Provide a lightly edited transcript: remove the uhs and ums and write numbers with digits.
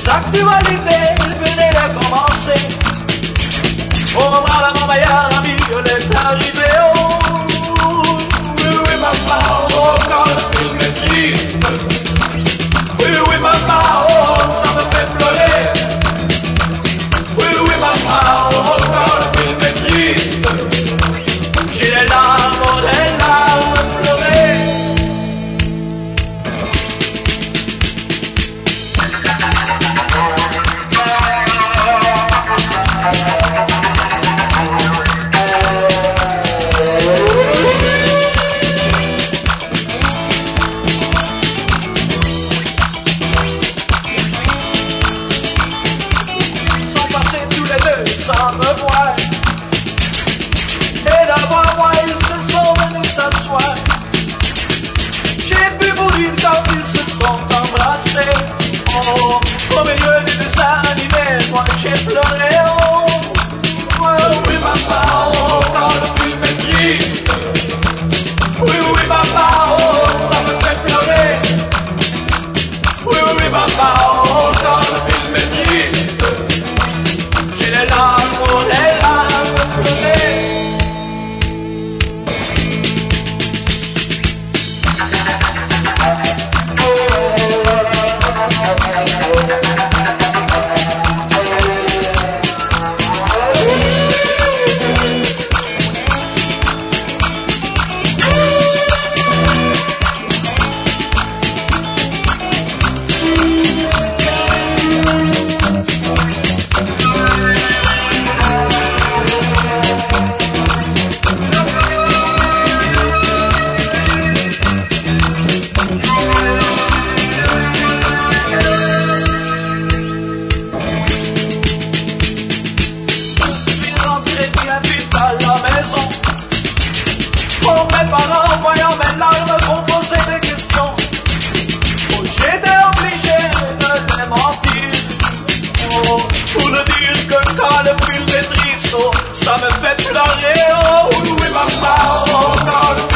L'actualité, il venait de commencer. Oh, bravo, ma meilleure amie, elle est arrivée. Oh, oui, oui, maman, oh, quand le film est triste. Oui, oui, maman, oh, ça me fait pleurer. Oui, oui, maman, oh, quand le film est triste. J'ai les larmes à pleurer. Sans me voir. Et d'abord moi ils se sont venus s'asseoir. J'ai pu vous dire quand ils se sont embrassés. Oh, au milieu du dessin animé, moi j'ai pleuré. Oh, oui maman, oh, quand le film est triste. Oui, oui maman, oh, ça me fait pleurer. Oui, oui maman, oh, quand le film est triste. J'ai les larmes pleurer. Mes parents, voyant mes larmes, m'ont posé des questions. Oh, j'étais obligé de les mentir. Oh, pour le dire que quand le film est triste, oh, ça me fait pleurer. Oh, oui, maman, oh, quand le